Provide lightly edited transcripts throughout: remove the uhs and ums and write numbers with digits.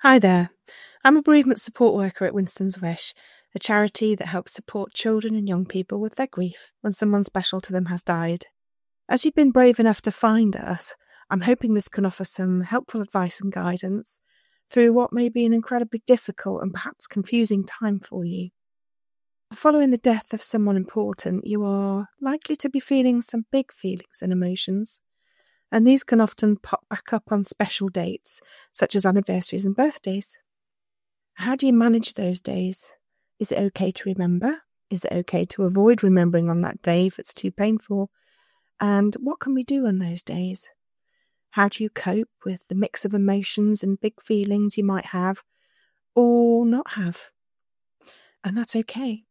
Hi there. I'm a bereavement support worker at Winston's Wish, a charity that helps support children and young people with their grief when someone special to them has died. As you've been brave enough to find us, I'm hoping this can offer some helpful advice and guidance through what may be an incredibly difficult and perhaps confusing time for you. Following the death of someone important, you are likely to be feeling some big feelings and emotions. And these can often pop back up on special dates, such as anniversaries and birthdays. How do you manage those days? Is it okay to remember? Is it okay to avoid remembering on that day if it's too painful? And what can we do on those days? How do you cope with the mix of emotions and big feelings you might have or not have? And that's okay.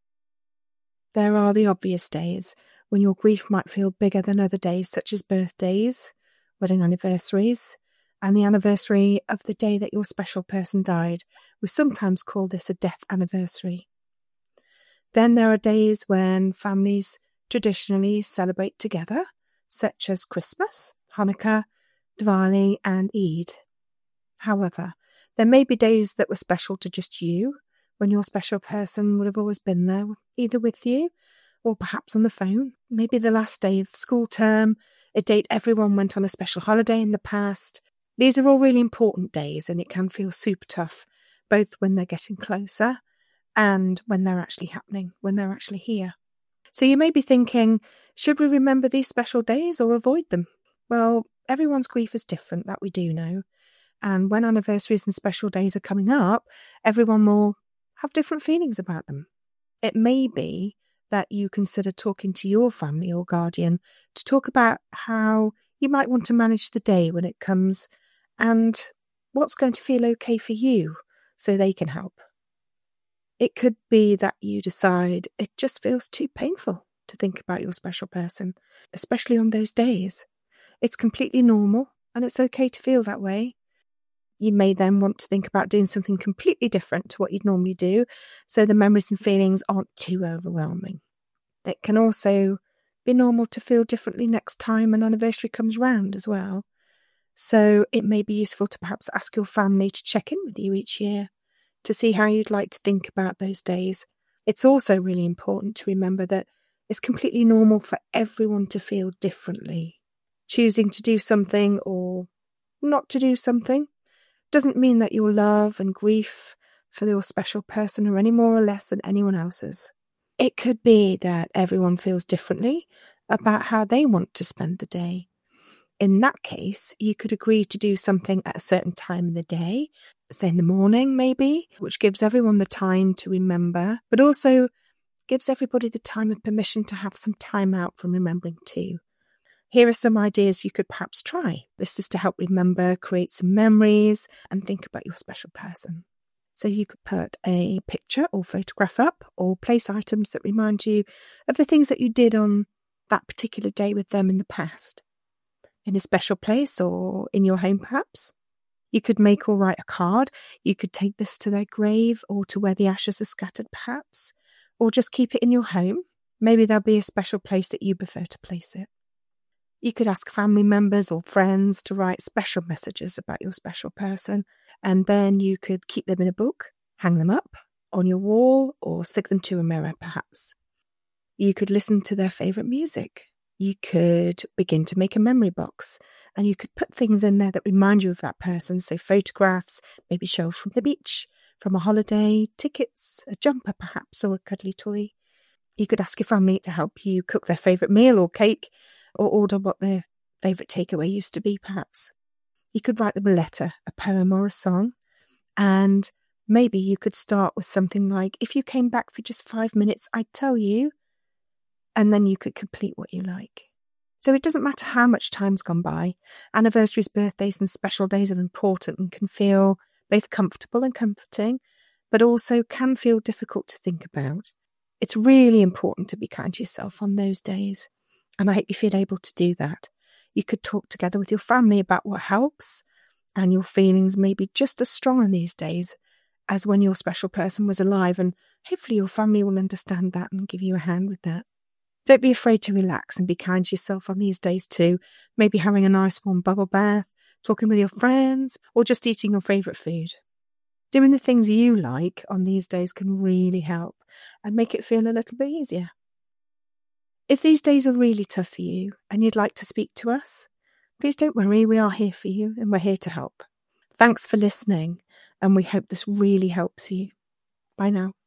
There are the obvious days when your grief might feel bigger than other days, such as birthdays, wedding anniversaries, and the anniversary of the day that your special person died. We sometimes call this a death anniversary. Then there are days when families traditionally celebrate together, such as Christmas, Hanukkah, Diwali, and Eid. However, there may be days that were special to just you, when your special person would have always been there, either with you or perhaps on the phone. Maybe the last day of school term, a date everyone went on a special holiday in the past. These are all really important days, and it can feel super tough, both when they're getting closer and when they're actually happening, when they're actually here. So you may be thinking, should we remember these special days or avoid them? Well, everyone's grief is different, that we do know. And when anniversaries and special days are coming up, everyone will have different feelings about them. It may be that you consider talking to your family or guardian to talk about how you might want to manage the day when it comes and what's going to feel okay for you so they can help. It could be that you decide it just feels too painful to think about your special person, especially on those days. It's completely normal and it's okay to feel that way. You may then want to think about doing something completely different to what you'd normally do, so the memories and feelings aren't too overwhelming. It can also be normal to feel differently next time an anniversary comes round as well. So it may be useful to perhaps ask your family to check in with you each year to see how you'd like to think about those days. It's also really important to remember that it's completely normal for everyone to feel differently. Choosing to do something or not to do something doesn't mean that your love and grief for your special person are any more or less than anyone else's. It could be that everyone feels differently about how they want to spend the day. In that case, you could agree to do something at a certain time in the day, say in the morning maybe, which gives everyone the time to remember, but also gives everybody the time and permission to have some time out from remembering too. Here are some ideas you could perhaps try. This is to help remember, create some memories, and think about your special person. So you could put a picture or photograph up or place items that remind you of the things that you did on that particular day with them in the past. In a special place or in your home perhaps. You could make or write a card. You could take this to their grave or to where the ashes are scattered perhaps. Or just keep it in your home. Maybe there'll be a special place that you prefer to place it. You could ask family members or friends to write special messages about your special person, and then you could keep them in a book, hang them up on your wall, or stick them to a mirror, perhaps. You could listen to their favourite music. You could begin to make a memory box, and you could put things in there that remind you of that person, so photographs, maybe shells from the beach, from a holiday, tickets, a jumper perhaps, or a cuddly toy. You could ask your family to help you cook their favourite meal or cake, or order what their favourite takeaway used to be, perhaps. You could write them a letter, a poem or a song, and maybe you could start with something like, if you came back for just 5 minutes, I'd tell you, and then you could complete what you like. So it doesn't matter how much time's gone by. Anniversaries, birthdays and special days are important and can feel both comfortable and comforting, but also can feel difficult to think about. It's really important to be kind to yourself on those days. And I hope you feel able to do that. You could talk together with your family about what helps, and your feelings may be just as strong on these days as when your special person was alive, and hopefully your family will understand that and give you a hand with that. Don't be afraid to relax and be kind to yourself on these days too, maybe having a nice warm bubble bath, talking with your friends, or just eating your favourite food. Doing the things you like on these days can really help and make it feel a little bit easier. If these days are really tough for you and you'd like to speak to us, please don't worry, we are here for you and we're here to help. Thanks for listening, and we hope this really helps you. Bye now.